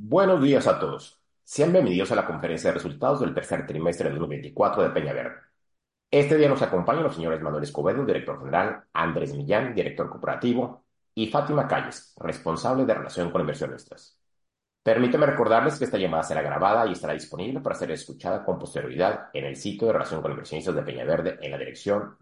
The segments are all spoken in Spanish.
Buenos días a todos. Sean bienvenidos a la conferencia de resultados del tercer trimestre de 2024 de Peña Verde. Este día nos acompañan los señores Manuel Escobedo, director general, Andrés Millán, director corporativo, y Fátima Calles, responsable de relación con inversionistas. Permítame recordarles que esta llamada será grabada y estará disponible para ser escuchada con posterioridad en el sitio de relación con inversionistas de Peña Verde en la dirección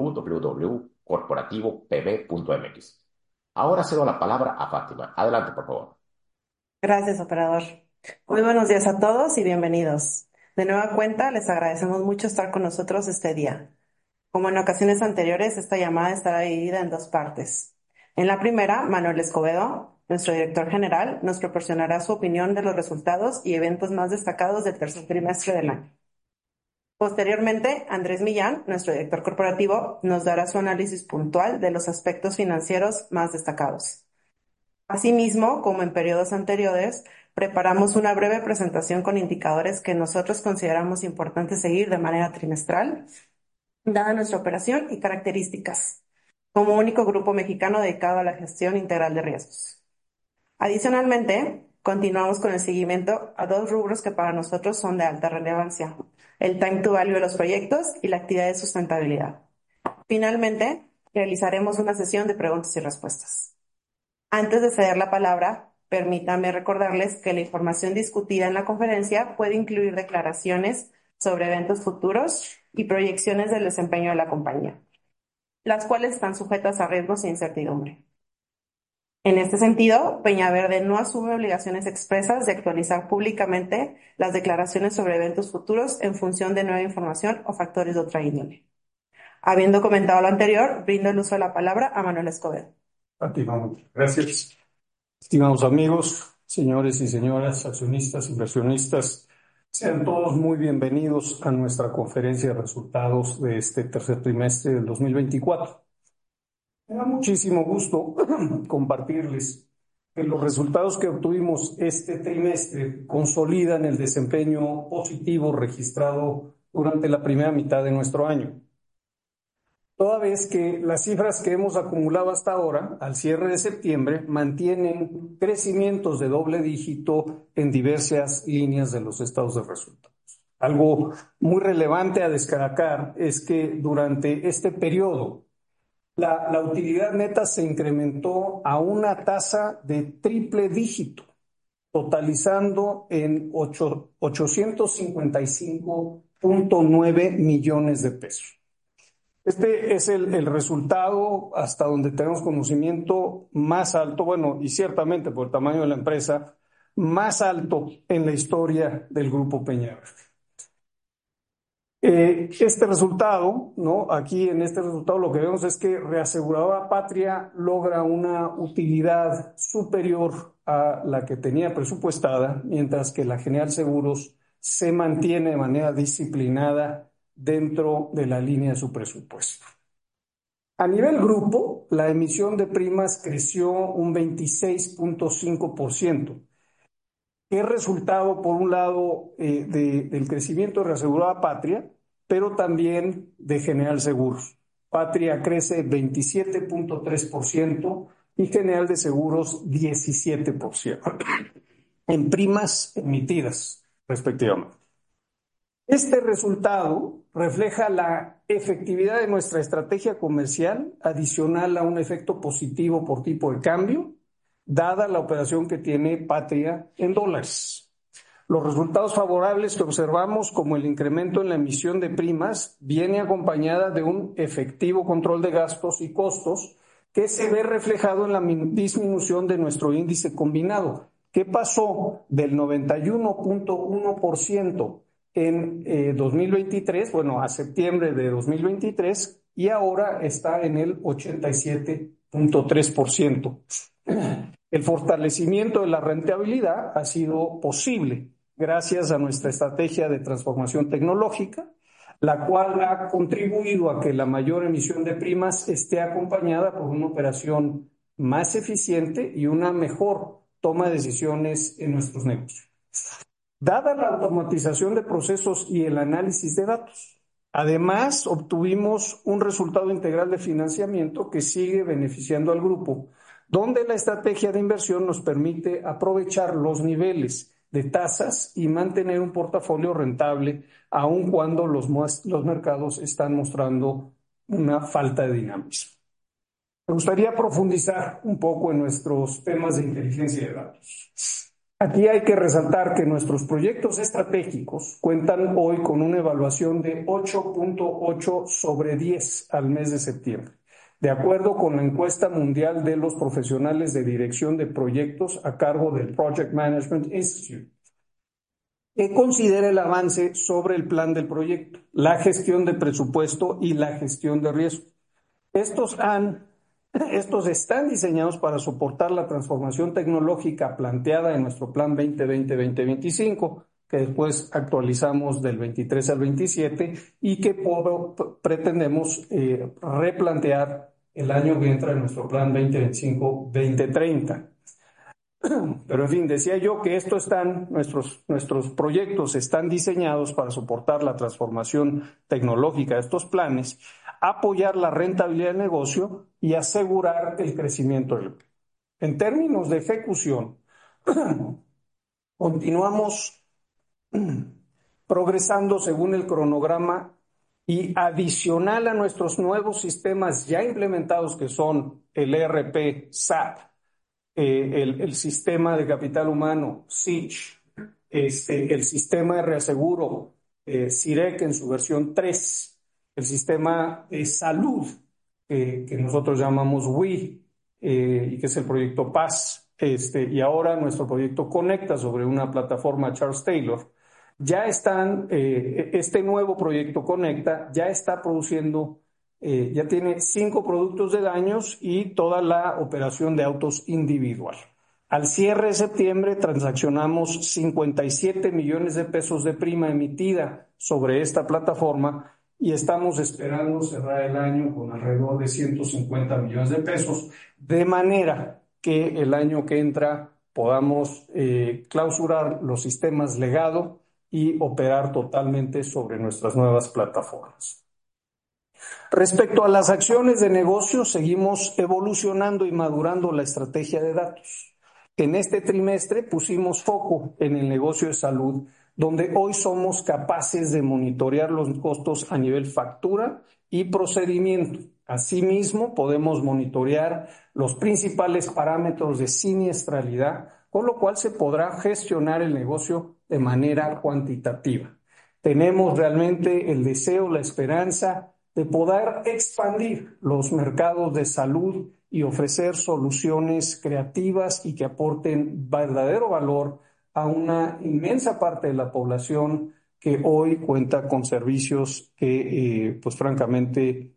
www.corporativopb.mx. Ahora cedo la palabra a Fátima. Adelante, por favor. Gracias, operador. Muy buenos días a todos y bienvenidos. De nueva cuenta, les agradecemos mucho estar con nosotros este día. Como en ocasiones anteriores, esta llamada estará dividida en dos partes. En la primera, Manuel Escobedo, nuestro director general, nos proporcionará su opinión de los resultados y eventos más destacados del tercer trimestre del año. Posteriormente, Andrés Millán, nuestro director corporativo, nos dará su análisis puntual de los aspectos financieros más destacados. Asimismo, como en periodos anteriores, preparamos una breve presentación con indicadores que nosotros consideramos importantes seguir de manera trimestral, dada nuestra operación y características, como único grupo mexicano dedicado a la gestión integral de riesgos. Adicionalmente, continuamos con el seguimiento a dos rubros que para nosotros son de alta relevancia: el time to value de los proyectos y la actividad de sustentabilidad. Finalmente, realizaremos una sesión de preguntas y respuestas. Antes de ceder la palabra, permítame recordarles que la información discutida en la conferencia puede incluir declaraciones sobre eventos futuros y proyecciones del desempeño de la compañía, las cuales están sujetas a riesgos e incertidumbre. En este sentido, Peña Verde no asume obligaciones expresas de actualizar públicamente las declaraciones sobre eventos futuros en función de nueva información o factores de otra índole. Habiendo comentado lo anterior, brindo el uso de la palabra a Manuel Escobedo. A ti, Manuel. Gracias. Estimados amigos, señores y señoras, accionistas, inversionistas, sean todos muy bienvenidos a nuestra conferencia de resultados de este tercer trimestre del 2024. Me da muchísimo gusto compartirles que los resultados que obtuvimos este trimestre consolidan el desempeño positivo registrado durante la primera mitad de nuestro año. Toda vez que las cifras que hemos acumulado hasta ahora, al cierre de septiembre, mantienen crecimientos de doble dígito en diversas líneas de los estados de resultados. Algo muy relevante a destacar es que durante este periodo, la utilidad neta se incrementó a una tasa de triple dígito, totalizando en 855.9 millones de pesos. Este es el resultado, hasta donde tenemos conocimiento, más alto, bueno, y ciertamente por el tamaño de la empresa, más alto en la historia del Grupo Peña Verde. Este resultado, ¿no? Aquí en este resultado lo que vemos es que Reaseguradora Patria logra una utilidad superior a la que tenía presupuestada, mientras que la General Seguros se mantiene de manera disciplinada dentro de la línea de su presupuesto. A nivel grupo, la emisión de primas creció un 26.5%, que es resultado, por un lado, del crecimiento de Reaseguradora Patria, pero también de General Seguros. Patria crece 27.3% y General de Seguros 17% en primas emitidas, respectivamente. Este resultado refleja la efectividad de nuestra estrategia comercial, adicional a un efecto positivo por tipo de cambio, dada la operación que tiene Patria en dólares. Los resultados favorables que observamos, como el incremento en la emisión de primas, viene acompañada de un efectivo control de gastos y costos que se ve reflejado en la disminución de nuestro índice combinado, que pasó del 91.1% en 2023, bueno, a septiembre de 2023, y ahora está en el 87.3%. El fortalecimiento de la rentabilidad ha sido posible gracias a nuestra estrategia de transformación tecnológica, la cual ha contribuido a que la mayor emisión de primas esté acompañada por una operación más eficiente y una mejor toma de decisiones en nuestros negocios. Dada la automatización de procesos y el análisis de datos, además obtuvimos un resultado integral de financiamiento que sigue beneficiando al grupo donde la estrategia de inversión nos permite aprovechar los niveles de tasas y mantener un portafolio rentable, aun cuando los mercados están mostrando una falta de dinamismo. Me gustaría profundizar un poco en nuestros temas de inteligencia de datos. Aquí hay que resaltar que nuestros proyectos estratégicos cuentan hoy con una evaluación de 8.8 sobre 10 al mes de septiembre, de acuerdo con la encuesta mundial de los profesionales de dirección de proyectos a cargo del Project Management Institute, que considera el avance sobre el plan del proyecto, la gestión de presupuesto y la gestión de riesgo. Estos están diseñados para soportar la transformación tecnológica planteada en nuestro Plan 2020-2025, que después actualizamos del 23 al 27 y que pretendemos replantear el año que entra en nuestro Plan 2025-2030. Pero en fin, decía yo que nuestros proyectos están diseñados para soportar la transformación tecnológica de estos planes, apoyar la rentabilidad del negocio y asegurar el crecimiento del PIB. En términos de ejecución, continuamos progresando según el cronograma y adicional a nuestros nuevos sistemas ya implementados, que son el ERP SAP, el sistema de capital humano, SICH, el sistema de reaseguro, CIREC en su versión 3, el sistema de salud, que nosotros llamamos WI, y que es el proyecto PAS, y ahora nuestro proyecto Conecta sobre una plataforma Charles Taylor. Este nuevo proyecto Conecta ya está produciendo, ya tiene 5 productos de daños y toda la operación de autos individual. Al cierre de septiembre transaccionamos 57 millones de pesos de prima emitida sobre esta plataforma y estamos esperando cerrar el año con alrededor de 150 millones de pesos, de manera que el año que entra podamos clausurar los sistemas legado y operar totalmente sobre nuestras nuevas plataformas. Respecto a las acciones de negocio, seguimos evolucionando y madurando la estrategia de datos. En este trimestre pusimos foco en el negocio de salud, donde hoy somos capaces de monitorear los costos a nivel factura y procedimiento. Asimismo, podemos monitorear los principales parámetros de siniestralidad, con lo cual se podrá gestionar el negocio de manera cuantitativa. Tenemos realmente el deseo, la esperanza de poder expandir los mercados de salud y ofrecer soluciones creativas y que aporten verdadero valor a una inmensa parte de la población que hoy cuenta con servicios que, pues francamente,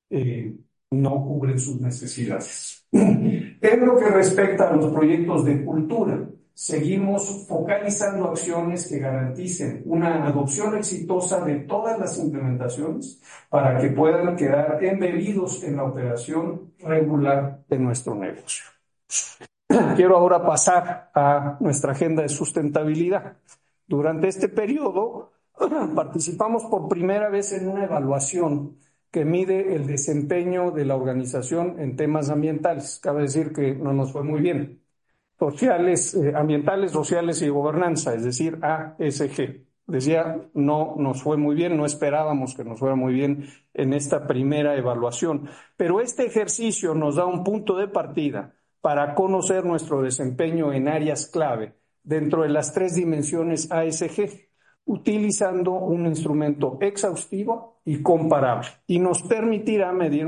no cubren sus necesidades. En lo que respecta a los proyectos de cultura, seguimos focalizando acciones que garanticen una adopción exitosa de todas las implementaciones para que puedan quedar embebidos en la operación regular de nuestro negocio. Quiero ahora pasar a nuestra agenda de sustentabilidad. Durante este periodo participamos por primera vez en una evaluación que mide el desempeño de la organización en temas ambientales. Cabe decir que no nos fue muy bien. Ambientales, sociales y gobernanza, es decir, ASG. Decía, no nos fue muy bien, no esperábamos que nos fuera muy bien en esta primera evaluación, pero este ejercicio nos da un punto de partida para conocer nuestro desempeño en áreas clave dentro de las 3 dimensiones ASG, utilizando un instrumento exhaustivo y comparable, y nos permitirá medir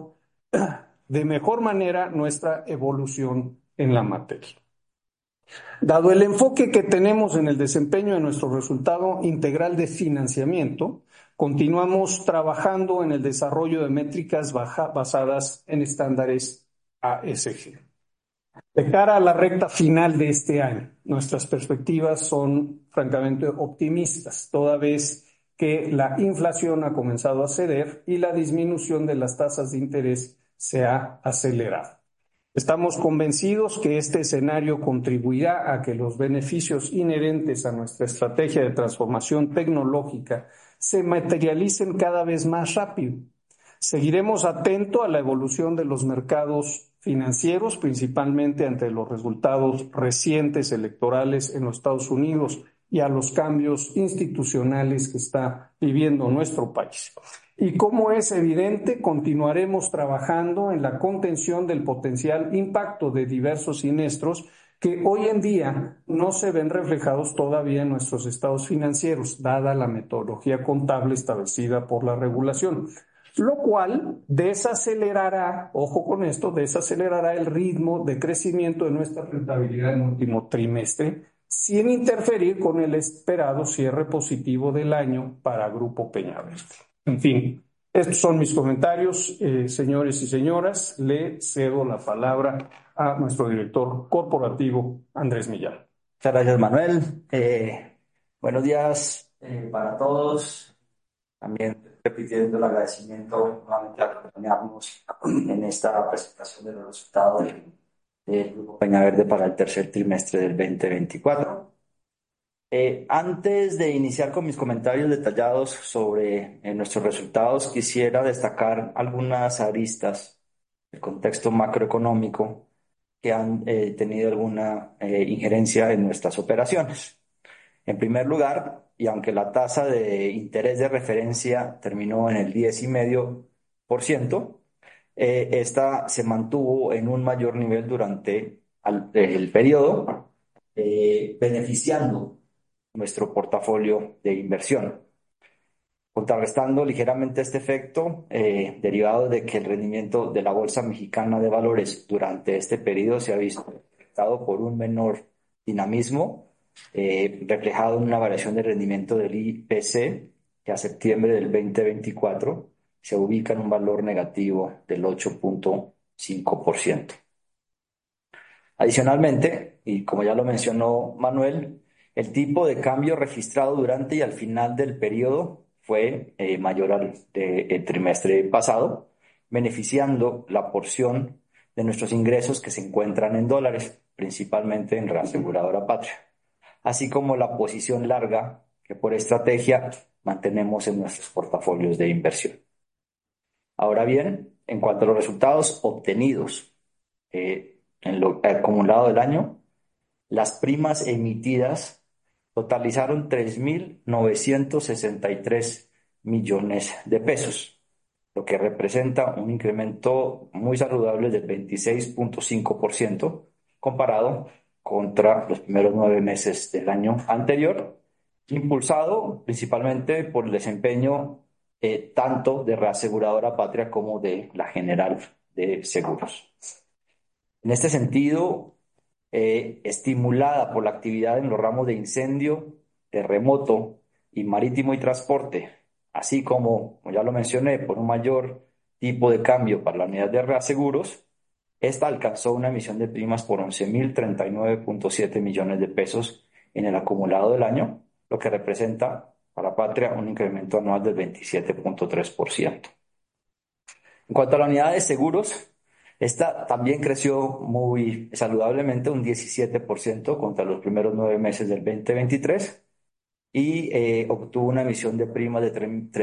de mejor manera nuestra evolución en la materia. Dado el enfoque que tenemos en el desempeño de nuestro resultado integral de financiamiento, continuamos trabajando en el desarrollo de métricas basadas en estándares ASG. De cara a la recta final de este año, nuestras perspectivas son francamente optimistas, toda vez que la inflación ha comenzado a ceder y la disminución de las tasas de interés se ha acelerado. Estamos convencidos que este escenario contribuirá a que los beneficios inherentes a nuestra estrategia de transformación tecnológica se materialicen cada vez más rápido. Seguiremos atentos a la evolución de los mercados financieros, principalmente ante los resultados recientes electorales en los Estados Unidos y a los cambios institucionales que está viviendo nuestro país. Y como es evidente, continuaremos trabajando en la contención del potencial impacto de diversos siniestros que hoy en día no se ven reflejados todavía en nuestros estados financieros, dada la metodología contable establecida por la regulación, lo cual desacelerará, ojo con esto, desacelerará el ritmo de crecimiento de nuestra rentabilidad en el último trimestre, sin interferir con el esperado cierre positivo del año para Grupo Peñaverde. En fin, estos son mis comentarios, señores y señoras. Le cedo la palabra a nuestro director corporativo, Andrés Millán. Muchas gracias, Manuel. Buenos días para todos. También repitiendo el agradecimiento nuevamente por acompañarnos en esta presentación de los resultados del Grupo Peñaverde para el tercer trimestre del 2024. Antes de iniciar con mis comentarios detallados sobre nuestros resultados, quisiera destacar algunas aristas del contexto macroeconómico que han tenido alguna injerencia en nuestras operaciones. En primer lugar, y aunque la tasa de interés de referencia terminó en el 10,5%, esta se mantuvo en un mayor nivel durante el periodo, beneficiando nuestro portafolio de inversión. Contrarrestando ligeramente este efecto, derivado de que el rendimiento de la Bolsa Mexicana de Valores durante este periodo se ha visto afectado por un menor dinamismo, reflejado en una variación de rendimiento del IPC, que a septiembre del 2024 se ubica en un valor negativo del 8,5%. Adicionalmente, y como ya lo mencionó Manuel, el tipo de cambio registrado durante y al final del periodo fue mayor al del trimestre pasado, beneficiando la porción de nuestros ingresos que se encuentran en dólares, principalmente en Reaseguradora Patria, así como la posición larga que por estrategia mantenemos en nuestros portafolios de inversión. Ahora bien, en cuanto a los resultados obtenidos en lo acumulado del año, las primas emitidas totalizaron 3.963 millones de pesos, lo que representa un incremento muy saludable del 26,5% comparado contra los primeros 9 meses del año anterior, impulsado principalmente por el desempeño tanto de Reaseguradora Patria como de la General de Seguros. En este sentido, estimulada por la actividad en los ramos de incendio, terremoto y marítimo y transporte, así como ya lo mencioné, por un mayor tipo de cambio para la unidad de reaseguros, esta alcanzó una emisión de primas por 11.039,7 millones de pesos en el acumulado del año, lo que representa para Patria un incremento anual del 27,3%. En cuanto a la unidad de seguros, esta también creció muy saludablemente, un 17% contra los primeros 9 meses del 2023 y obtuvo una emisión de primas de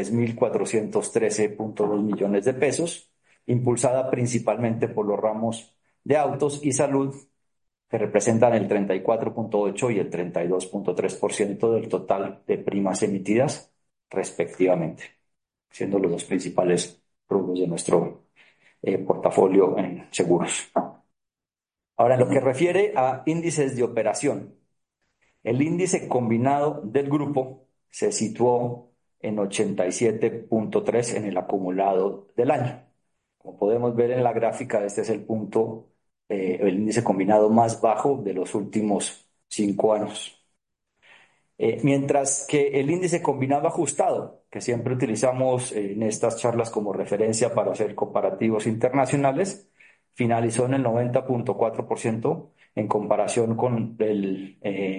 3.413,2 millones de pesos, impulsada principalmente por los ramos de autos y salud, que representan el 34,8% y el 32,3% del total de primas emitidas, respectivamente, siendo los dos principales rubros de nuestro portafolio en seguros. Ahora, en lo que refiere a índices de operación, el índice combinado del grupo se situó en 87,3 en el acumulado del año. Como podemos ver en la gráfica, este es el punto, el índice combinado más bajo de los últimos 5 años. Mientras que el índice combinado ajustado, que siempre utilizamos en estas charlas como referencia para hacer comparativos internacionales, finalizó en el 90,4% en comparación con el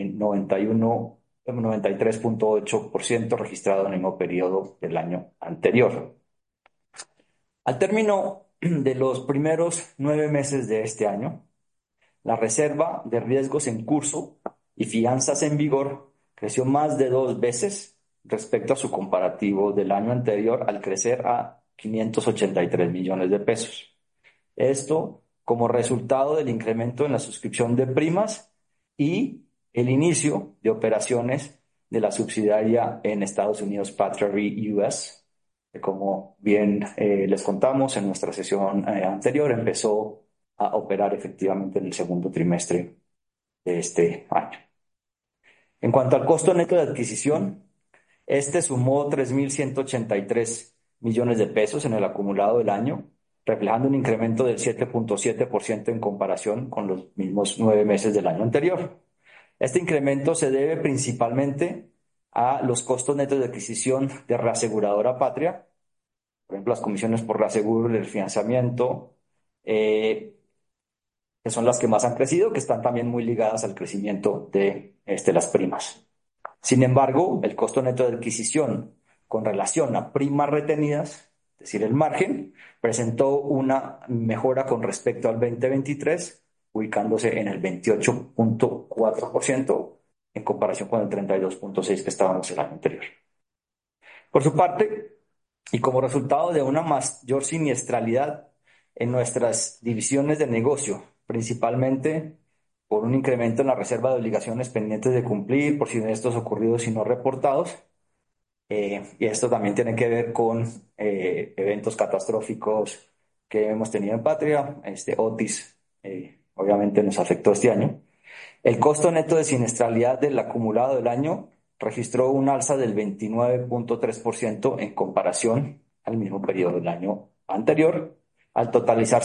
93,8% registrado en el mismo periodo del año anterior. Al término de los primeros 9 meses de este año, la reserva de riesgos en curso y fianzas en vigor creció más de 2 veces respecto a su comparativo del año anterior, al crecer a 583 millones de pesos. Esto como resultado del incremento en la suscripción de primas y el inicio de operaciones de la subsidiaria en Estados Unidos, Patria Re US, que como bien les contamos en nuestra sesión anterior, empezó a operar efectivamente en el segundo trimestre de este año. En cuanto al costo neto de adquisición, este sumó 3.183 millones de pesos en el acumulado del año, reflejando un incremento del 7.7% en comparación con los mismos 9 meses del año anterior. Este incremento se debe principalmente a los costos netos de adquisición de Reaseguradora Patria, por ejemplo, las comisiones por reaseguro y el financiamiento, que son las que más han crecido, que están también muy ligadas al crecimiento de las primas. Sin embargo, el costo neto de adquisición con relación a primas retenidas, es decir, el margen, presentó una mejora con respecto al 2023, ubicándose en el 28.4% en comparación con el 32.6% que estábamos el año anterior. Por su parte, y como resultado de una mayor siniestralidad en nuestras divisiones de negocio, principalmente por un incremento en la reserva de obligaciones pendientes de cumplir por siniestros ocurridos y no reportados, y esto también tiene que ver con eventos catastróficos que hemos tenido en Patria. Otis obviamente nos afectó este año. El costo neto de siniestralidad del acumulado del año registró un alza del 29.3% en comparación al mismo periodo del año anterior, al totalizar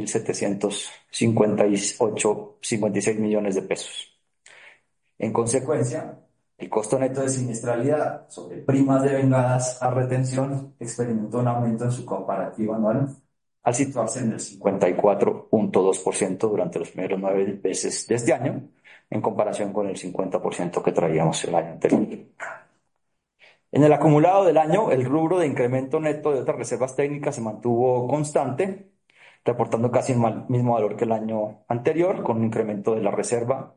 5.756 millones de pesos. En consecuencia, el costo neto de siniestralidad sobre primas devengadas a retención experimentó un aumento en su comparativa anual al situarse en el 54.2% durante los primeros 9 meses de este año, en comparación con el 50% que traíamos el año anterior. En el acumulado del año, el rubro de incremento neto de otras reservas técnicas se mantuvo constante, reportando casi el mismo valor que el año anterior, con un incremento de la reserva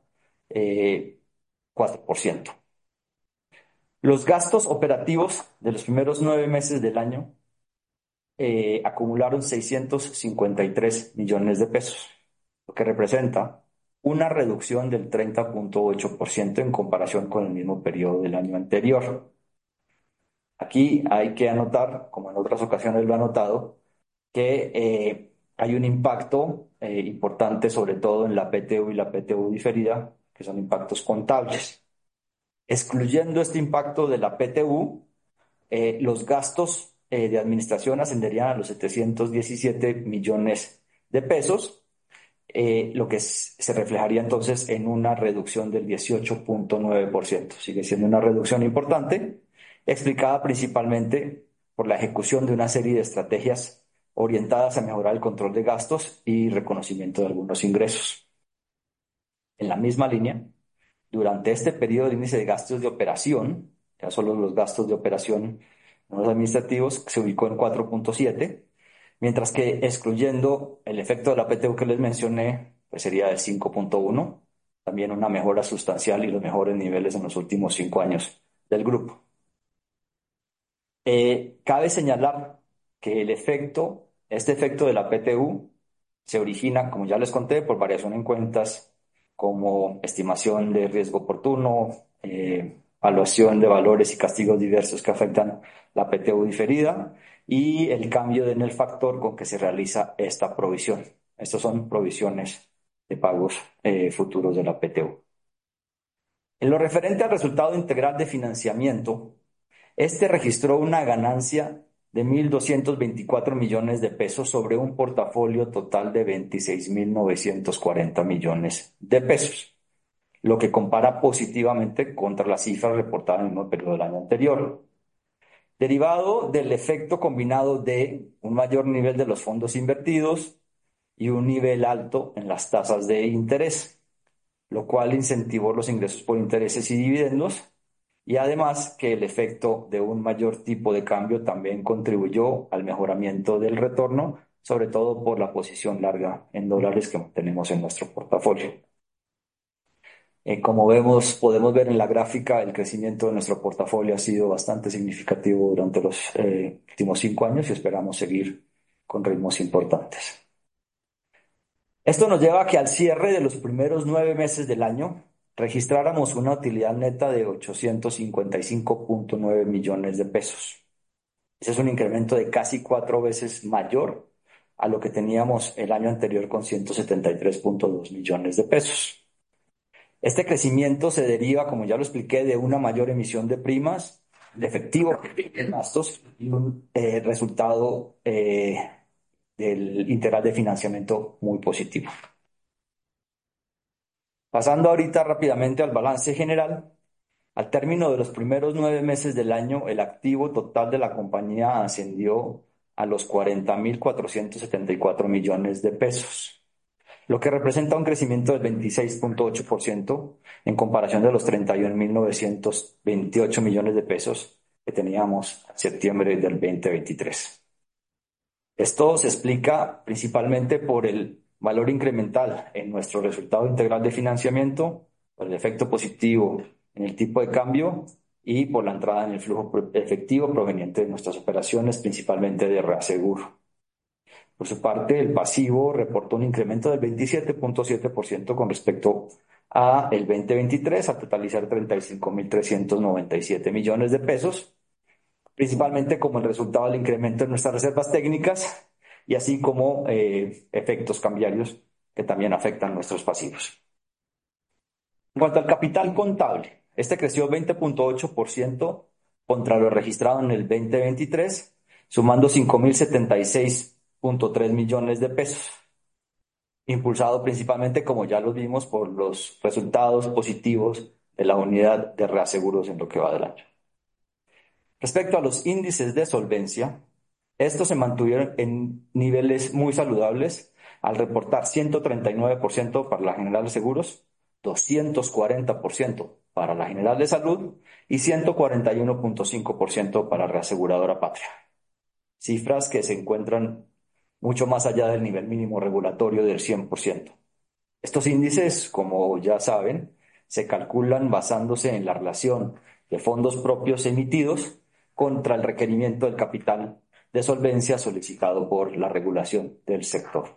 4%. Los gastos operativos de los primeros 9 meses del año acumularon 653 millones de pesos, lo que representa una reducción del 30.8% en comparación con el mismo periodo del año anterior. Aquí hay que anotar, como en otras ocasiones lo he anotado, que hay un impacto importante sobre todo en la PTU y la PTU diferida, que son impactos contables. Excluyendo este impacto de la PTU, los gastos de administración ascenderían a los 717 millones de pesos, lo que se reflejaría entonces en una reducción del 18.9%. Sigue siendo una reducción importante, explicada principalmente por la ejecución de una serie de estrategias orientadas a mejorar el control de gastos y reconocimiento de algunos ingresos. En la misma línea, durante este periodo de índice de gastos de operación, ya solo los gastos de operación los administrativos, se ubicó en 4.7, mientras que excluyendo el efecto de la PTU que les mencioné, pues sería del 5.1, también una mejora sustancial y los mejores niveles en los últimos 5 años del grupo. Cabe señalar que este efecto de la PTU se origina, como ya les conté, por variación en cuentas como estimación de riesgo oportuno, evaluación de valores y castigos diversos que afectan la PTU diferida y el cambio en el factor con que se realiza esta provisión. Estas son provisiones de pagos futuros de la PTU. En lo referente al resultado integral de financiamiento, este registró una ganancia de 1.224 millones de pesos sobre un portafolio total de 26.940 millones de pesos, lo que compara positivamente contra las cifras reportadas en el mismo periodo del año anterior. Derivado del efecto combinado de un mayor nivel de los fondos invertidos y un nivel alto en las tasas de interés, lo cual incentivó los ingresos por intereses y dividendos, y además que el efecto de un mayor tipo de cambio también contribuyó al mejoramiento del retorno, sobre todo por la posición larga en dólares que tenemos en nuestro portafolio. Como podemos ver en la gráfica, el crecimiento de nuestro portafolio ha sido bastante significativo durante los últimos 5 años y esperamos seguir con ritmos importantes. Esto nos lleva a que al cierre de los primeros 9 meses del año registráramos una utilidad neta de 855.9 millones de pesos. Ese es un incremento de casi 4 veces mayor a lo que teníamos el año anterior con 173.2 millones de pesos. Este crecimiento se deriva, como ya lo expliqué, de una mayor emisión de primas, de efectivo en gastos y un resultado del integral de financiamiento muy positivo. Pasando ahorita rápidamente al balance general, al término de los primeros 9 meses del año, el activo total de la compañía ascendió a los 40.474 millones de pesos, lo que representa un crecimiento del 26.8% en comparación de los 31.928 millones de pesos que teníamos en septiembre del 2023. Esto se explica principalmente por el valor incremental en nuestro resultado integral de financiamiento, por el efecto positivo en el tipo de cambio y por la entrada en el flujo efectivo proveniente de nuestras operaciones, principalmente de reaseguro. Por su parte, el pasivo reportó un incremento del 27.7% con respecto a el 2023, a totalizar 35.397 millones de pesos, principalmente como el resultado del incremento en nuestras reservas técnicas y así como efectos cambiarios que también afectan nuestros pasivos. En cuanto al capital contable, este creció 20.8% contra lo registrado en el 2023, sumando 5.076.3 millones de pesos, impulsado principalmente, como ya lo vimos, por los resultados positivos de la unidad de reaseguros en lo que va del año. Respecto a los índices de solvencia, estos se mantuvieron en niveles muy saludables al reportar 139% para la General de Seguros, 240% para la General de Salud y 141.5% para Reaseguradora Patria. Cifras que se encuentran mucho más allá del nivel mínimo regulatorio del 100%. Estos índices, como ya saben, se calculan basándose en la relación de fondos propios emitidos contra el requerimiento del capital de solvencia solicitado por la regulación del sector.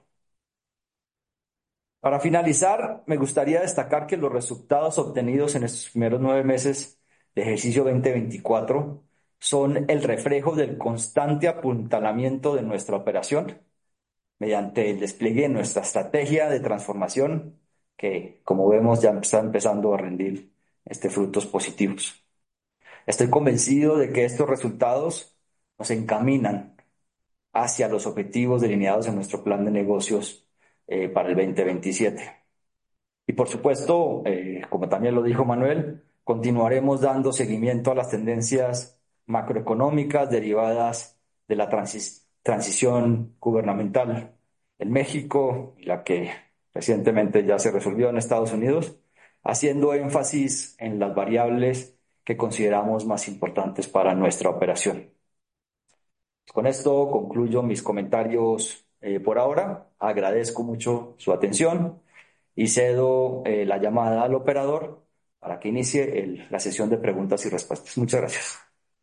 Para finalizar, me gustaría destacar que los resultados obtenidos en estos primeros 9 meses de ejercicio 2024 son el reflejo del constante apuntalamiento de nuestra operación mediante el despliegue de nuestra estrategia de transformación que, como vemos, ya está empezando a rendir frutos positivos. Estoy convencido de que estos resultados nos encaminan hacia los objetivos delineados en nuestro plan de negocios para el 2027. Y por supuesto, como también lo dijo Manuel, continuaremos dando seguimiento a las tendencias macroeconómicas derivadas de la transición gubernamental en México y la que recientemente ya se resolvió en Estados Unidos, haciendo énfasis en las variables que consideramos más importantes para nuestra operación. Con esto concluyo mis comentarios por ahora. Agradezco mucho su atención y cedo la llamada al operador para que inicie la sesión de preguntas y respuestas. Muchas gracias.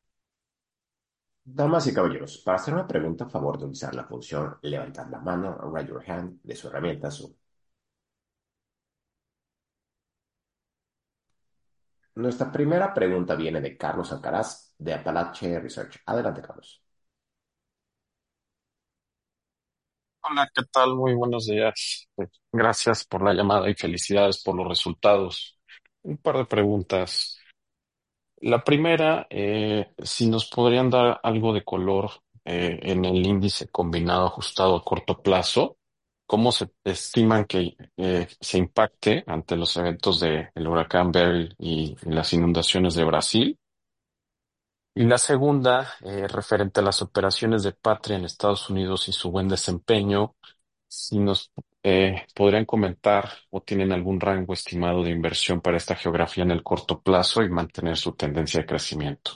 Damas y caballeros, para hacer una pregunta, a favor de utilizar la función levantar la mano, raise your hand, de su herramienta Zoom. Nuestra primera pregunta viene de Carlos Alcaraz, de Apalache Research. Adelante, Carlos. Hola, ¿qué tal? Muy buenos días. Gracias por la llamada y felicidades por los resultados. Un par de preguntas. La primera, si nos podrían dar algo de color en el índice combinado ajustado a corto plazo, ¿cómo se estiman que se impacte ante los eventos del huracán Beryl y las inundaciones de Brasil? Y la segunda, referente a las operaciones de Patria en Estados Unidos y su buen desempeño, si nos podrían comentar o tienen algún rango estimado de inversión para esta geografía en el corto plazo y mantener su tendencia de crecimiento.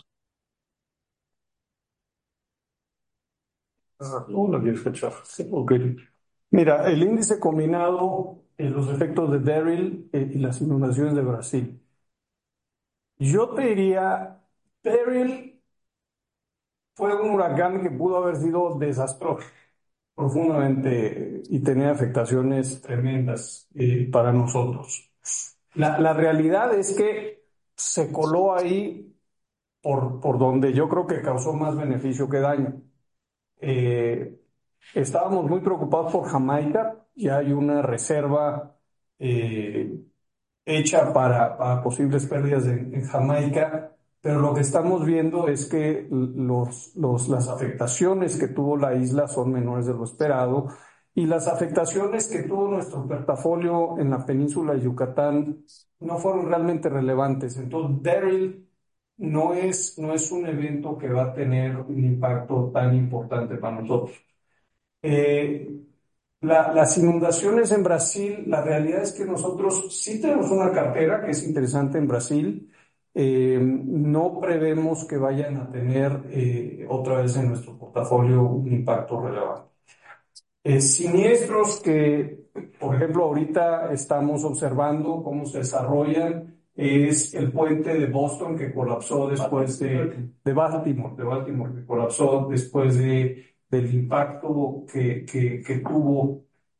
¿Lo quieres escuchar? Sí, ok. Mira, el índice combinado, los efectos de Beryl y las inundaciones de Brasil. Yo te diría, Beryl fue un huracán que pudo haber sido desastroso. profundamente y tenía afectaciones tremendas para nosotros. La realidad es que se coló ahí por donde yo creo que causó más beneficio que daño. Eh, Estábamos muy preocupados por Jamaica y hay una reserva eh, hecha para posibles pérdidas en Jamaica, pero lo que estamos viendo es que las afectaciones que tuvo la isla son menores de lo esperado y las afectaciones que tuvo nuestro portafolio en la península de Yucatán no fueron realmente relevantes. Entonces, Beryl no es un evento que va a tener un impacto tan importante para nosotros. Eh, las inundaciones en Brasil, la realidad es que nosotros sí tenemos una cartera que es interesante en Brasil. No prevemos que vayan a tener otra vez en nuestro portafolio un impacto relevante. Siniestros que, por ejemplo, ahorita estamos observando cómo se desarrollan es el puente de Boston que colapsó después de Baltimore, que colapsó después del impacto que tuvo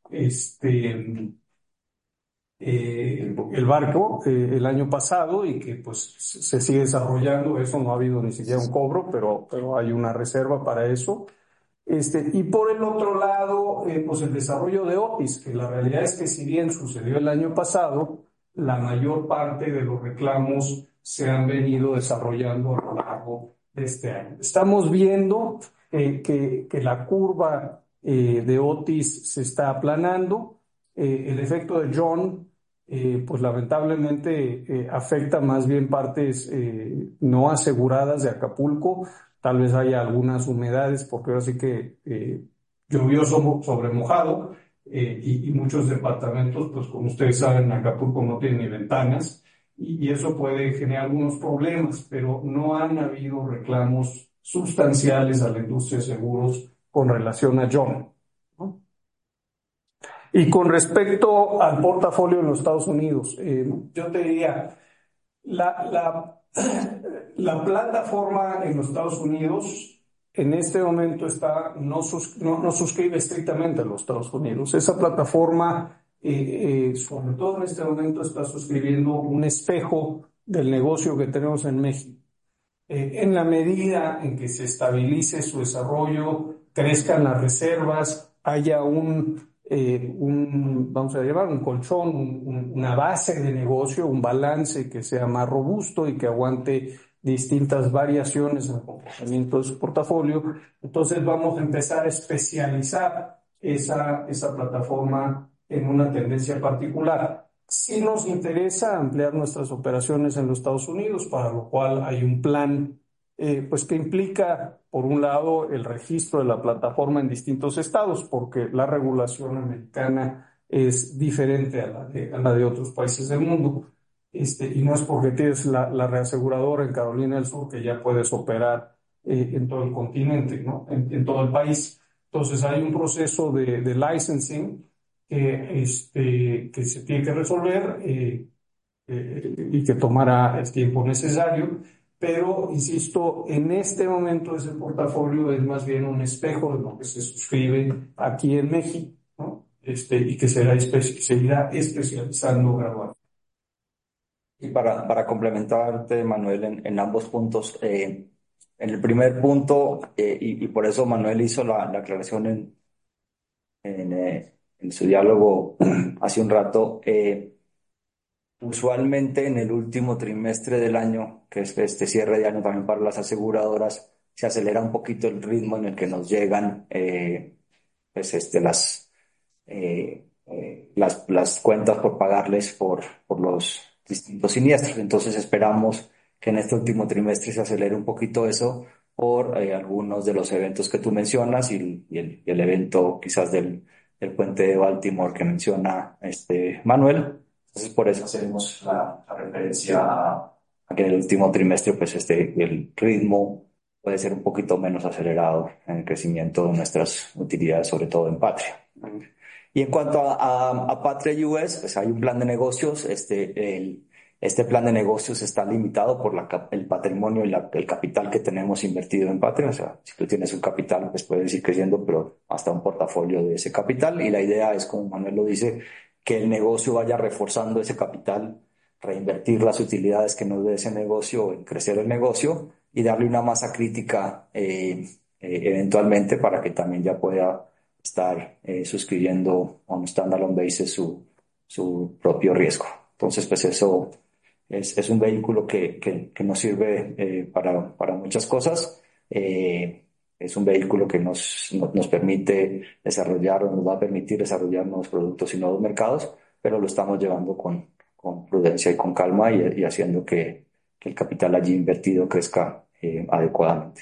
el barco el año pasado y que pues se sigue desarrollando. Eso no ha habido ni siquiera un cobro, pero hay una reserva para eso. Y por el otro lado, pues el desarrollo de Otis, que la realidad es que si bien sucedió el año pasado, la mayor parte de los reclamos se han venido desarrollando a lo largo de este año. Estamos viendo que la curva de Otis se está aplanando. El efecto de John, pues lamentablemente afecta más bien partes no aseguradas de Acapulco. Tal vez haya algunas humedades, porque ahora sí que llovió sobre mojado y muchos departamentos, pues como ustedes saben, Acapulco no tiene ni ventanas y eso puede generar algunos problemas, pero no han habido reclamos sustanciales a la industria de seguros con relación a John, ¿no? Y con respecto al portafolio en los Estados Unidos, yo te diría, la, la plataforma en los Estados Unidos en este momento no suscribe estrictamente a los Estados Unidos. Esa plataforma, sobre todo en este momento, está suscribiendo un espejo del negocio que tenemos en México. En la medida en que se estabilice su desarrollo, crezcan las reservas, haya vamos a llamar, un colchón, una base de negocio, un balance que sea más robusto y que aguante distintas variaciones en el comportamiento de su portafolio. Entonces vamos a empezar a especializar esa plataforma en una tendencia particular. Sí nos interesa ampliar nuestras operaciones en los Estados Unidos, para lo cual hay un plan pues que implica, por un lado, el registro de la plataforma en distintos estados, porque la regulación americana es diferente a la de otros países del mundo. Y no es porque tienes la reaseguradora en Carolina del Sur que ya puedes operar en todo el continente, ¿no? En todo el país. Entonces hay un proceso de licensing que se tiene que resolver y que tomará el tiempo necesario, pero insisto, en este momento ese portafolio es más bien un espejo de lo que se suscribe aquí en México, ¿no? Y que seguirá especializando gradualmente. Y para complementarte, Manuel, en ambos puntos, en el primer punto, y por eso Manuel hizo la aclaración en su diálogo hace un rato, usualmente en el último trimestre del año, que es este cierre de año también para las aseguradoras, se acelera un poquito el ritmo en el que nos llegan pues las cuentas por pagarles por los distintos siniestros. Entonces esperamos que en este último trimestre se acelere un poquito eso por algunos de los eventos que tú mencionas y el evento quizás del puente de Baltimore que menciona Manuel. Entonces por eso hacemos la referencia a que en el último trimestre pues el ritmo puede ser un poquito menos acelerado en el crecimiento de nuestras utilidades, sobre todo en Patria. Y en cuanto a Patria US, pues hay un plan de negocios. Este plan de negocios está limitado por el patrimonio y el capital que tenemos invertido en Patria. O sea, si tú tienes un capital, pues puedes ir creciendo, pero hasta un portafolio de ese capital. Y la idea es, como Manuel lo dice, que el negocio vaya reforzando ese capital, reinvertir las utilidades que nos dé ese negocio en crecer el negocio y darle una masa crítica eventualmente para que también ya pueda estar suscribiendo on a standalone basis su propio riesgo. Entonces, pues eso es un vehículo que nos sirve para muchas cosas. Es un vehículo que nos permite desarrollar o nos va a permitir desarrollar nuevos productos y nuevos mercados, pero lo estamos llevando con prudencia y con calma y haciendo que el capital allí invertido crezca adecuadamente.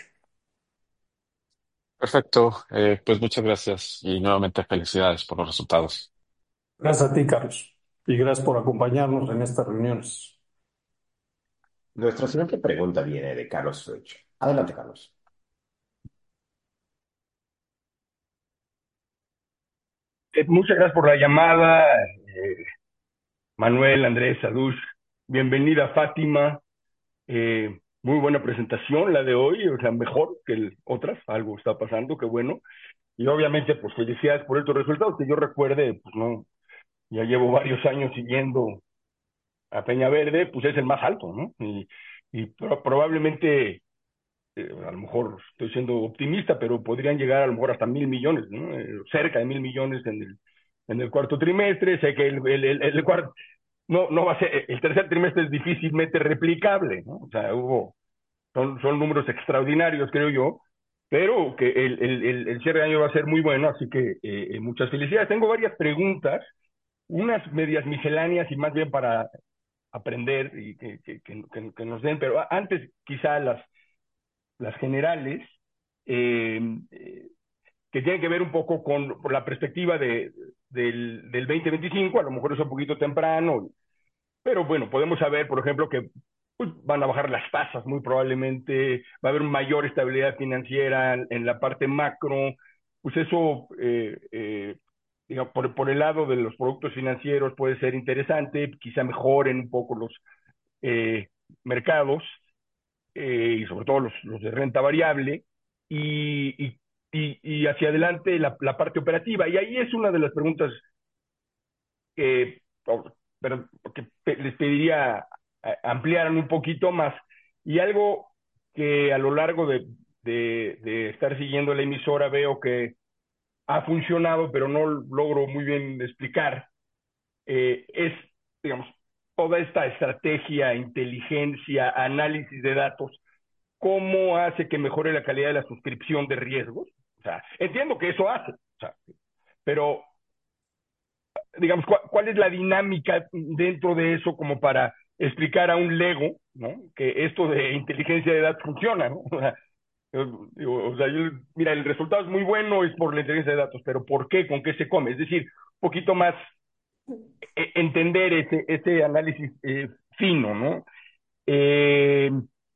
Perfecto, pues muchas gracias y nuevamente felicidades por los resultados. Gracias a ti, Carlos, y gracias por acompañarnos en estas reuniones. Nuestra siguiente pregunta viene de Carlos Such. Adelante, Carlos. Muchas gracias por la llamada, Manuel, Andrés, Sadus. Bienvenida, Fátima. Muy buena presentación la de hoy, o sea, mejor que otras. Algo está pasando, qué bueno. Y obviamente, pues felicidades por estos resultados. Que yo recuerde, pues no, ya llevo varios años siguiendo a Peña Verde, pues es el más alto, ¿no? Y probablemente, a lo mejor estoy siendo optimista, pero podrían llegar a lo mejor hasta 1.000 millones, ¿no? Cerca de 1.000 millones en el cuarto trimestre. Sé que el cuarto, no va a ser, el tercer trimestre es difícilmente replicable, ¿no? O sea, son números extraordinarios, creo yo, pero que el cierre de año va a ser muy bueno, así que muchas felicidades. Tengo varias preguntas, unas medias misceláneas y más bien para aprender y que nos den, pero antes quizá las generales, eh, eh, que tienen que ver un poco con la perspectiva del 2025. A lo mejor es un poquito temprano, pero bueno, podemos saber, por ejemplo, que pues, van a bajar las tasas muy probablemente, va a haber mayor estabilidad financiera en la parte macro. Pues eso, digamos, por el lado de los productos financieros puede ser interesante, quizá mejoren un poco los eh, mercados, y sobre todo los de renta variable, y hacia adelante la parte operativa. Y ahí es una de las preguntas que, pero, que les pediría ampliaran un poquito más. Y algo que a lo largo de estar siguiendo la emisora veo que ha funcionado, pero no logro muy bien explicar, es, digamos, toda esta estrategia, inteligencia, análisis de datos, cómo hace que mejore la calidad de la suscripción de riesgos. O sea, entiendo que eso hace, o sea, pero digamos, ¿cuál es la dinámica dentro de eso como para explicar a un Lego, ¿no? Que esto de inteligencia de datos funciona, ¿no? Mira, el resultado es muy bueno, es por la inteligencia de datos, pero ¿por qué? ¿Con qué se come? Es decir, un poquito más entender ese análisis fino, ¿no? Eh,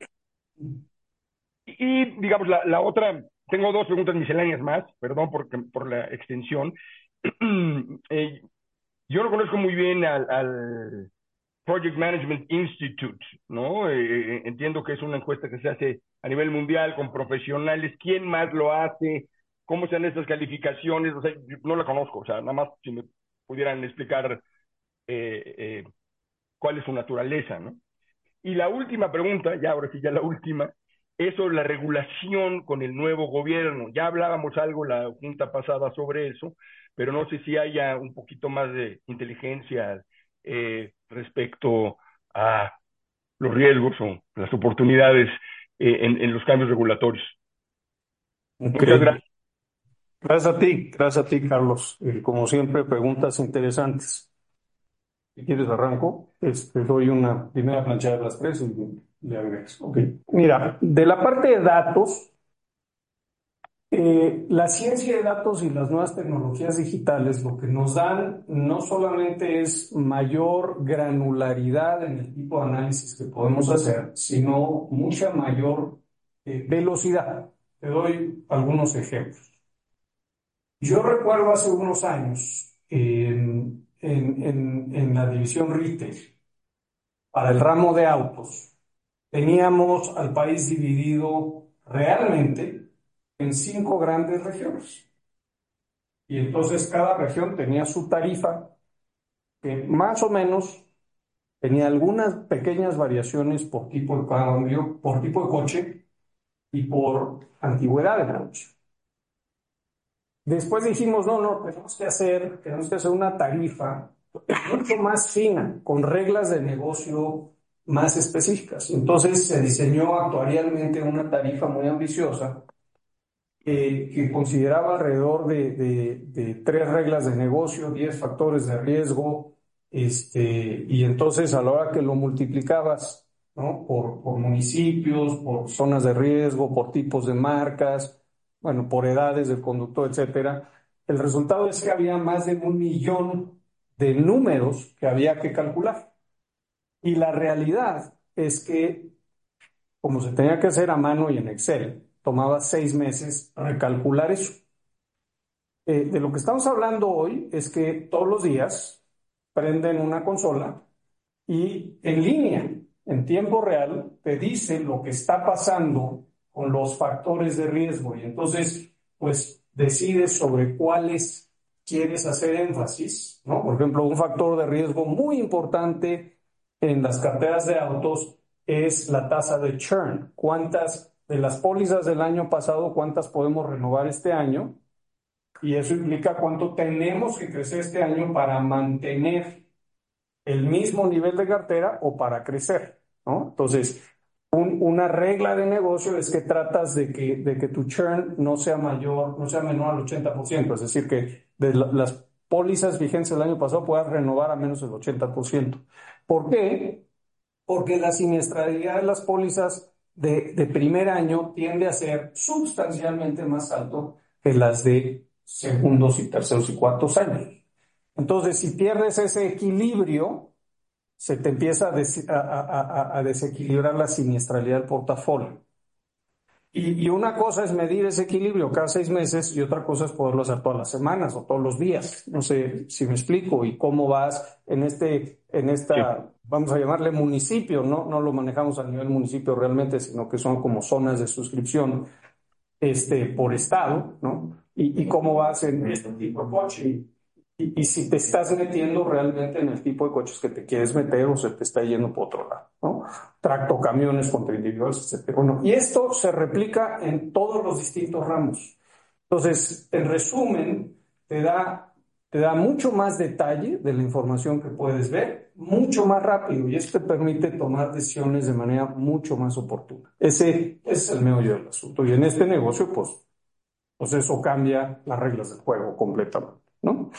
y digamos, la otra, tengo dos preguntas misceláneas más, perdón por la extensión. eh, yo no conozco muy bien al Project Management Institute, ¿no? Entiendo que es una encuesta que se hace a nivel mundial con profesionales. ¿Quién más lo hace? ¿Cómo sean estas calificaciones? O sea, yo no la conozco, o sea, nada más si me pudieran explicar cuál es su naturaleza, ¿no? Y la última pregunta, ya ahora sí, ya la última, es sobre la regulación con el nuevo gobierno. Ya hablábamos algo la junta pasada sobre eso, pero no sé si haya un poquito más de inteligencia respecto a los riesgos o las oportunidades en los cambios regulatorios. Ok. Muchas gracias. Gracias a ti, Carlos. Como siempre, preguntas interesantes. Si quieres, arranco. Doy una primera planchada de las tres y le agregas. Ok. Mira, de la parte de datos, la ciencia de datos y las nuevas tecnologías digitales lo que nos dan no solamente es mayor granularidad en el tipo de análisis que podemos hacer, sino mucha mayor velocidad. Te doy algunos ejemplos. Yo recuerdo hace unos años en la división retail, para el ramo de autos, teníamos al país dividido realmente en 5 grandes regiones. Y entonces cada región tenía su tarifa, que más o menos tenía algunas pequeñas variaciones por tipo de cambio, por tipo de coche y por antigüedad de coche. Después dijimos, no, tenemos que hacer una tarifa mucho más fina, con reglas de negocio más específicas. Entonces se diseñó actuarialmente una tarifa muy ambiciosa que consideraba alrededor de 3 reglas de negocio, 10 factores de riesgo, y entonces a la hora que lo multiplicabas, ¿no? Por municipios, por zonas de riesgo, por tipos de marcas, bueno, por edades del conductor, etcétera, el resultado es que había más de 1 millón de números que había que calcular. Y la realidad es que, como se tenía que hacer a mano y en Excel, tomaba 6 meses recalcular eso. De lo que estamos hablando hoy es que todos los días prenden una consola y en línea, en tiempo real, te dice lo que está pasando con los factores de riesgo y entonces, pues, decides sobre cuáles quieres hacer énfasis, ¿no? Por ejemplo, un factor de riesgo muy importante en las carteras de autos es la tasa de churn. ¿Cuántas de las pólizas del año pasado, cuántas podemos renovar este año? Y eso implica cuánto tenemos que crecer este año para mantener el mismo nivel de cartera o para crecer, ¿no? Entonces, una regla de negocio es que tratas de que tu churn no sea mayor, no sea menor al 80%, es decir, que de las pólizas vigentes del año pasado puedas renovar a menos del 80%. ¿Por qué? Porque la siniestralidad de las pólizas de primer año tiende a ser sustancialmente más alto que las de segundos y terceros y cuartos años. Entonces, si pierdes ese equilibrio, se te empieza a desequilibrar la siniestralidad del portafolio. Y una cosa es medir ese equilibrio cada 6 meses y otra cosa es poderlo hacer todas las semanas o todos los días. No sé si me explico y cómo vas en esta, vamos a llamarle municipio, no lo manejamos a nivel municipio realmente, sino que son como zonas de suscripción por estado, ¿no? Y cómo vas en este tipo de coche. Y si te estás metiendo realmente en el tipo de coches que te quieres meter o se te está yendo por otro lado, ¿no? Tractocamiones contra individuales, etcétera. Bueno, y esto se replica en todos los distintos ramos. Entonces, en resumen, te da mucho más detalle de la información que puedes ver, mucho más rápido, y esto te permite tomar decisiones de manera mucho más oportuna. Ese es el meollo del asunto. Y en este negocio, pues eso cambia las reglas del juego completamente, ¿no?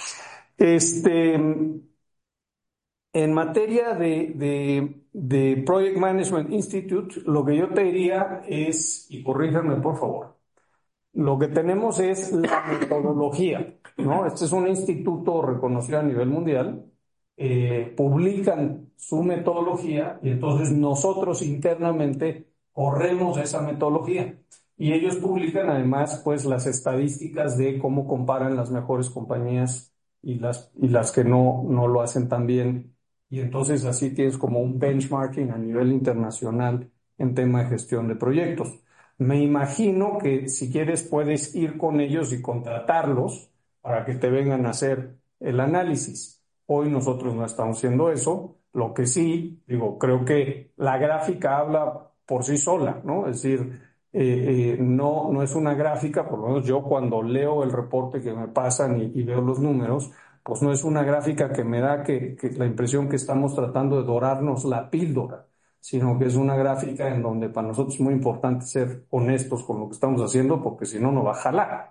En materia de Project Management Institute, lo que yo te diría es, y corríjame por favor, lo que tenemos es la metodología, ¿no? Este es un instituto reconocido a nivel mundial, publican su metodología y entonces nosotros internamente corremos esa metodología. Y ellos publican además pues las estadísticas de cómo comparan las mejores compañías y las que no lo hacen tan bien. Y entonces así tienes como un benchmarking a nivel internacional en tema de gestión de proyectos. Me imagino que si quieres puedes ir con ellos y contratarlos para que te vengan a hacer el análisis. Hoy nosotros no estamos haciendo eso. Lo que sí, creo que la gráfica habla por sí sola, ¿no? Es decir, no es una gráfica, por lo menos yo cuando leo el reporte que me pasan y veo los números, pues no es una gráfica que me da que la impresión que estamos tratando de dorarnos la píldora, sino que es una gráfica en donde para nosotros es muy importante ser honestos con lo que estamos haciendo, porque si no, no va a jalar.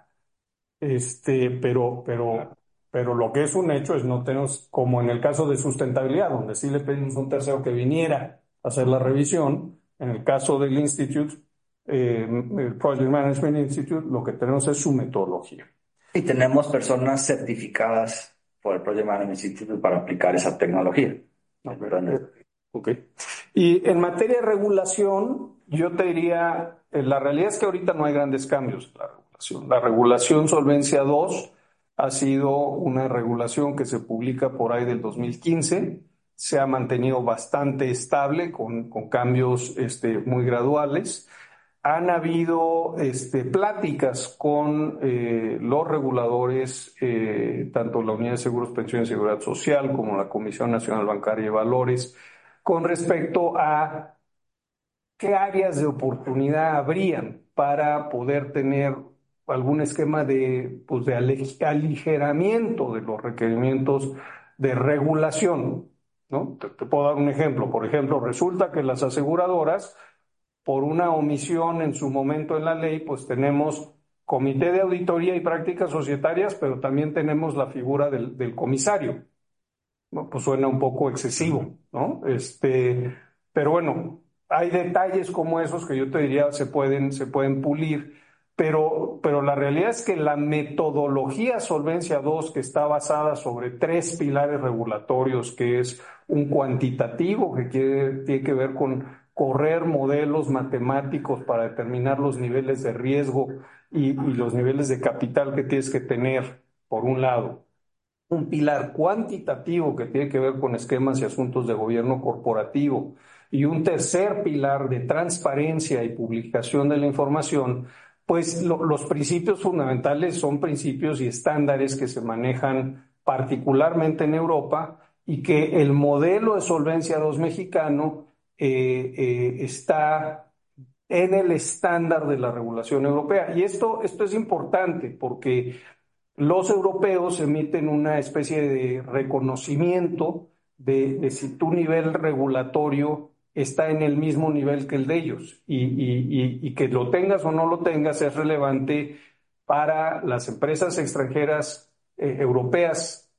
Pero lo que es un hecho es no tenemos, como en el caso de sustentabilidad, donde sí le pedimos a un tercero que viniera a hacer la revisión. En el caso del Institute, el Project Management Institute, lo que tenemos es su metodología. Y tenemos personas certificadas por el Project Management Institute para aplicar esa tecnología. Okay. Y en materia de regulación, yo te diría, la realidad es que ahorita no hay grandes cambios en la regulación. La regulación Solvencia II ha sido una regulación que se publica por ahí del 2015. se ha mantenido bastante estable con cambios muy graduales. Han habido pláticas con los reguladores, tanto la Unidad de Seguros, Pensiones y Seguridad Social como la Comisión Nacional Bancaria y Valores, con respecto a qué áreas de oportunidad habrían para poder tener algún esquema de aligeramiento de los requerimientos de regulación, ¿no? Te puedo dar un ejemplo. Por ejemplo, resulta que las aseguradoras, por una omisión en su momento en la ley, pues tenemos comité de auditoría y prácticas societarias, pero también tenemos la figura del comisario. Bueno, pues suena un poco excesivo, ¿no? Pero bueno, hay detalles como esos que yo te diría se pueden pulir, pero la realidad es que la metodología Solvencia II, que está basada sobre 3 pilares regulatorios, que es un cuantitativo que tiene que ver con correr modelos matemáticos para determinar los niveles de riesgo y los niveles de capital que tienes que tener, por un lado. Un pilar cuantitativo que tiene que ver con esquemas y asuntos de gobierno corporativo, y un tercer pilar de transparencia y publicación de la información. Pues los principios fundamentales son principios y estándares que se manejan particularmente en Europa, y que el modelo de Solvencia II mexicano está en el estándar de la regulación europea. Y esto es importante porque los europeos emiten una especie de reconocimiento de si tu nivel regulatorio está en el mismo nivel que el de ellos, y que lo tengas o no lo tengas es relevante para las empresas extranjeras europeas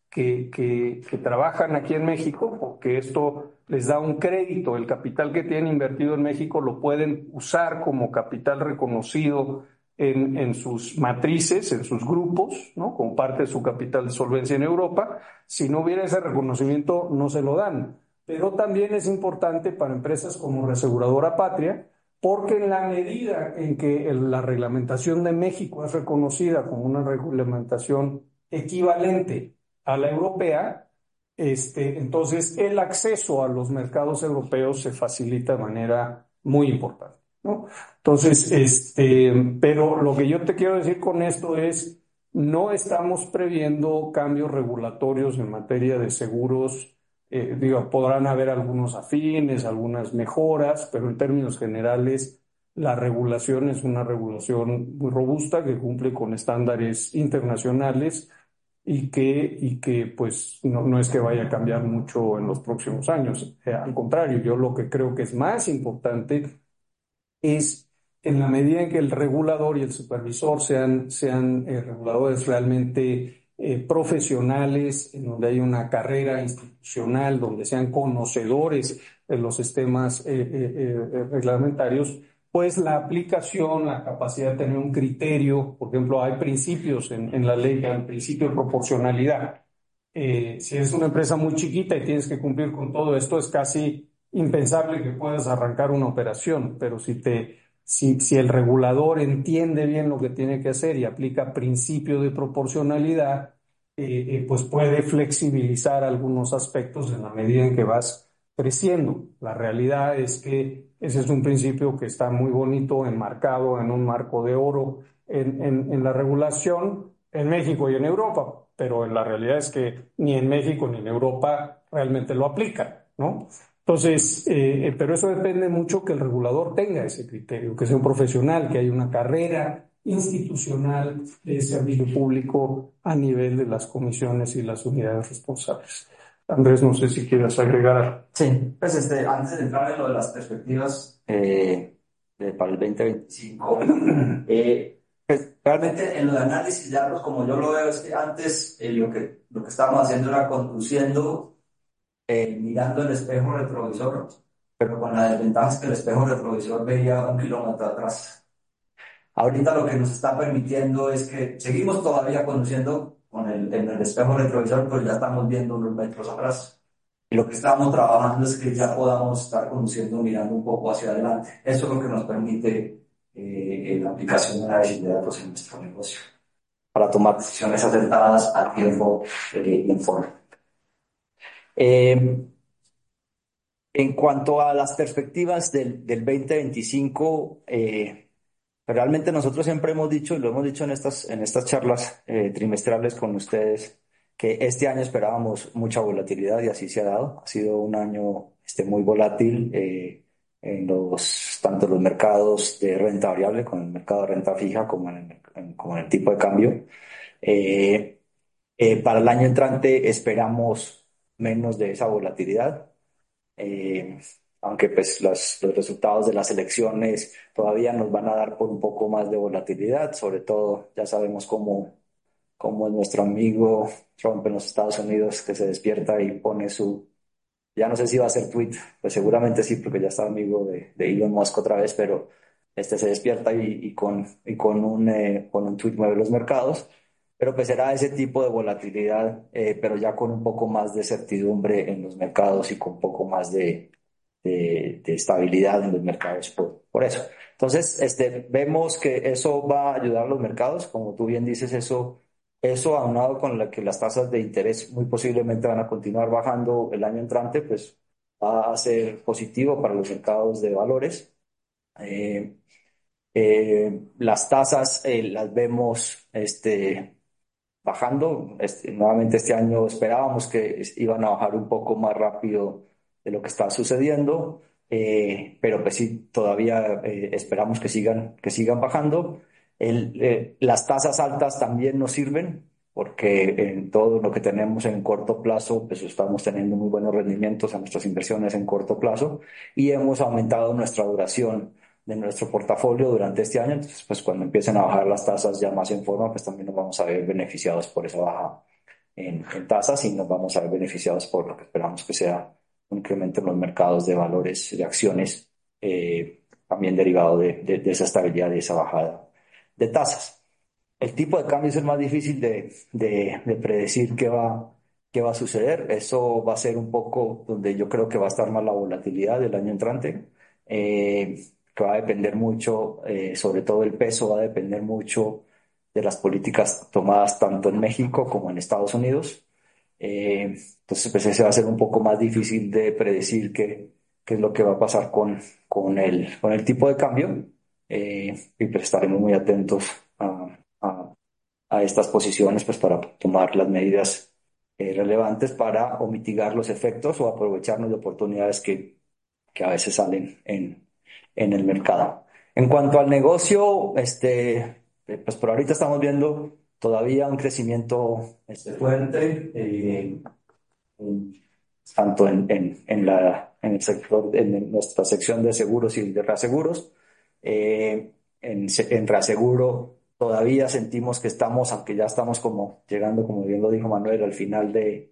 que trabajan aquí en México, porque esto les da un crédito. El capital que tienen invertido en México lo pueden usar como capital reconocido en sus matrices, en sus grupos, ¿no? Como parte de su capital de solvencia en Europa. Si no hubiera ese reconocimiento, no se lo dan. Pero también es importante para empresas como Reaseguradora Patria, porque en la medida en que la reglamentación de México es reconocida como una reglamentación equivalente a la europea, entonces el acceso a los mercados europeos se facilita de manera muy importante, ¿no? Entonces, pero lo que yo te quiero decir con esto es, no estamos previendo cambios regulatorios en materia de seguros. Podrán haber algunos afines, algunas mejoras, pero en términos generales la regulación es una regulación muy robusta que cumple con estándares internacionales, y que pues no es que vaya a cambiar mucho en los próximos años. Al contrario, yo lo que creo que es más importante es, en la medida en que el regulador y el supervisor sean reguladores realmente profesionales, en donde hay una carrera institucional, donde sean conocedores de los sistemas reglamentarios, pues la aplicación, la capacidad de tener un criterio. Por ejemplo, hay principios en la ley, el principio de proporcionalidad. Si es una empresa muy chiquita y tienes que cumplir con todo esto, es casi impensable que puedas arrancar una operación, pero si el regulador entiende bien lo que tiene que hacer y aplica principio de proporcionalidad, pues puede flexibilizar algunos aspectos en la medida en que vas creciendo. La realidad es que ese es un principio que está muy bonito, enmarcado en un marco de oro en la regulación en México y en Europa, pero la realidad es que ni en México ni en Europa realmente lo aplican, ¿no? Entonces, pero eso depende mucho que el regulador tenga ese criterio, que sea un profesional, que haya una carrera institucional de servicio público a nivel de las comisiones y las unidades responsables. Andrés, no sé si quieres agregar. Sí, pues antes de entrar en lo de las perspectivas para el 2025, pues realmente en lo de análisis de datos, como yo lo veo, es que antes lo que estábamos haciendo era conduciendo mirando el espejo retrovisor, pero con la desventaja es que el espejo retrovisor veía 1 kilómetro atrás. Ahorita lo que nos está permitiendo es que seguimos todavía conduciendo en el espejo retrovisor, pero ya estamos viendo unos metros atrás. Y lo que estamos trabajando es que ya podamos estar conduciendo mirando un poco hacia adelante. Eso es lo que nos permite la aplicación de análisis de datos en nuestro negocio, para tomar decisiones acertadas a tiempo y en forma. En cuanto a las perspectivas del 2025, realmente nosotros siempre hemos dicho, y lo hemos dicho en estas charlas trimestrales con ustedes, que este año esperábamos mucha volatilidad y así se ha dado. Ha sido un año muy volátil tanto los mercados de renta variable, con el mercado de renta fija, como en el tipo de cambio. Eh, para el año entrante esperamos menos de esa volatilidad. Eh, Aunque pues los resultados de las elecciones todavía nos van a dar por un poco más de volatilidad, sobre todo ya sabemos cómo es nuestro amigo Trump en los Estados Unidos, que se despierta y pone ya no sé si va a ser tweet, pues seguramente sí, porque ya está amigo de Elon Musk otra vez, pero se despierta con un tweet mueve los mercados. Pero pues será ese tipo de volatilidad, pero ya con un poco más de certidumbre en los mercados y con un poco más de estabilidad en los mercados por eso. Entonces, vemos que eso va a ayudar a los mercados, como tú bien dices, eso aunado con que las tasas de interés muy posiblemente van a continuar bajando el año entrante, pues va a ser positivo para los mercados de valores. Eh, las tasas las vemos bajando. Nuevamente este año esperábamos que iban a bajar un poco más rápido de lo que está sucediendo, pero pues sí, todavía esperamos que sigan bajando. Las tasas altas también nos sirven porque en todo lo que tenemos en corto plazo, pues estamos teniendo muy buenos rendimientos a nuestras inversiones en corto plazo y hemos aumentado nuestra duración de nuestro portafolio durante este año. Entonces, pues cuando empiecen a bajar las tasas ya más en forma, pues también nos vamos a ver beneficiados por esa baja en tasas y nos vamos a ver beneficiados por lo que esperamos que sea un incremento en los mercados de valores, de acciones, también derivado de esa estabilidad, de esa bajada de tasas. El tipo de cambio es el más difícil de predecir qué va a suceder. Eso va a ser un poco donde yo creo que va a estar más la volatilidad del año entrante, que va a depender mucho, sobre todo el peso, va a depender mucho de las políticas tomadas tanto en México como en Estados Unidos. Entonces, pues ese va a ser un poco más difícil de predecir qué es lo que va a pasar con el tipo de cambio. Y pues estaremos muy atentos a, a estas posiciones pues para tomar las medidas relevantes para o mitigar los efectos o aprovecharnos de oportunidades que a veces salen en el mercado. En cuanto al negocio, pues por ahorita estamos viendo todavía un crecimiento fuerte, tanto en el sector, en nuestra sección de seguros y de reaseguros. En reaseguro todavía sentimos que estamos, aunque ya estamos como llegando, como bien lo dijo Manuel, al final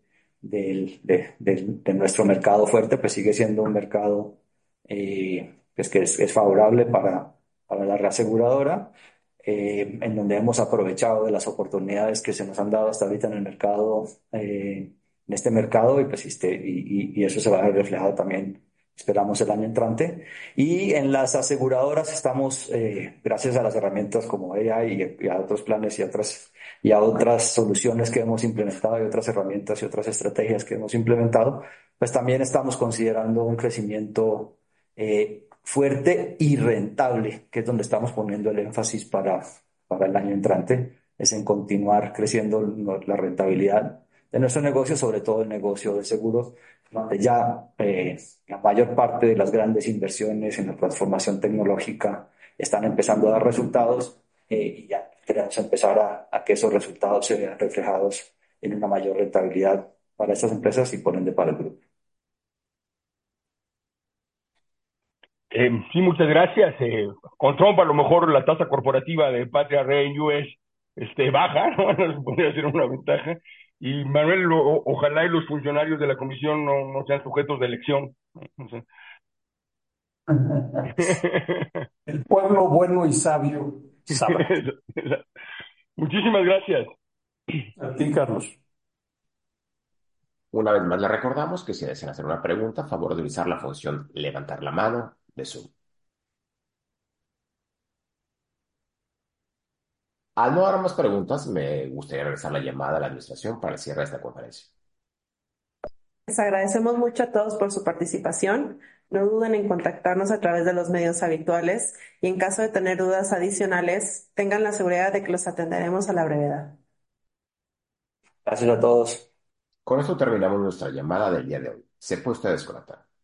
de nuestro mercado fuerte, pues sigue siendo un mercado pues que es favorable para la reaseguradora, en donde hemos aprovechado de las oportunidades que se nos han dado hasta ahorita en el mercado, en este mercado, y pues y eso se va a ver reflejado también, esperamos, el año entrante. Y en las aseguradoras estamos, gracias a las herramientas como AI y a otros planes y a otras soluciones que hemos implementado y otras herramientas y otras estrategias que hemos implementado, pues también estamos considerando un crecimiento fuerte y rentable, que es donde estamos poniendo el énfasis para el año entrante, es en continuar creciendo la rentabilidad de nuestro negocio, sobre todo el negocio de seguros, donde ya la mayor parte de las grandes inversiones en la transformación tecnológica están empezando a dar resultados, y ya queremos empezar a que esos resultados se vean reflejados en una mayor rentabilidad para estas empresas y por ende para el grupo. Sí, muchas gracias. Con Trump a lo mejor la tasa corporativa de Patria Rey US baja, ¿no? Eso podría ser una ventaja. Y Manuel, ojalá y los funcionarios de la comisión no sean sujetos de elección. No sé. El pueblo bueno y sabio sabrá. Muchísimas gracias. A ti, Carlos. Una vez más le recordamos que si desean hacer una pregunta, a favor de utilizar la función levantar la mano de Zoom. Al no haber más preguntas, me gustaría regresar la llamada a la administración para el cierre de esta conferencia. Les agradecemos mucho a todos por su participación. No duden en contactarnos a través de los medios habituales y en caso de tener dudas adicionales, tengan la seguridad de que los atenderemos a la brevedad. Gracias a todos. Con esto terminamos nuestra llamada del día de hoy. Se puede usted desconectar.